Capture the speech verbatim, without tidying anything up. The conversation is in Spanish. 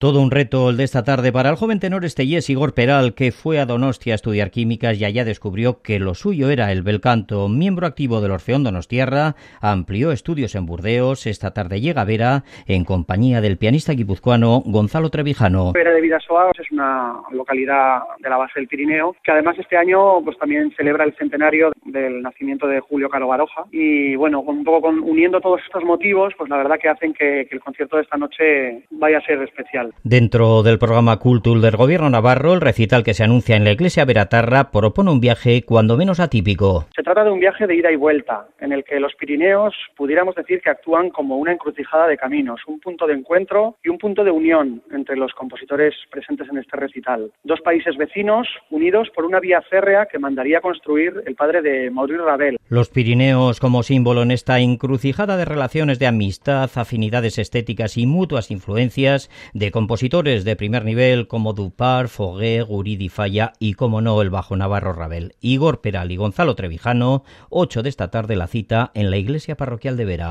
Todo un reto el de esta tarde para el joven tenor estellés Igor Peral, que fue a Donostia a estudiar químicas y allá descubrió que lo suyo era el bel canto. Miembro activo del Orfeón Donostiarra, amplió estudios en Burdeos. Esta tarde llega a Vera en compañía del pianista guipuzcoano Gonzalo Trevijano. Vera de Bidasoa es una localidad de la base del Pirineo, que además este año pues también celebra el centenario del nacimiento de Julio Caro Baroja. Y bueno, un poco con, uniendo todos estos motivos, pues la verdad que hacen que, que el concierto de esta noche vaya a ser especial. Dentro del programa Cultul del Gobierno navarro, el recital que se anuncia en la iglesia Veratarra propone un viaje cuando menos atípico. Se trata de un viaje de ida y vuelta, en el que los Pirineos pudiéramos decir que actúan como una encrucijada de caminos, un punto de encuentro y un punto de unión entre los compositores presentes en este recital. Dos países vecinos unidos por una vía férrea que mandaría construir el padre de Maurice Ravel. Los Pirineos como símbolo en esta encrucijada de relaciones de amistad, afinidades estéticas y mutuas influencias de compositores de primer nivel como Dupar, Fogué, Guridi Falla y, como no, el bajo navarro Ravel. Igor Peral y Gonzalo Trevijano, ocho de esta tarde la cita en la iglesia parroquial de Vera.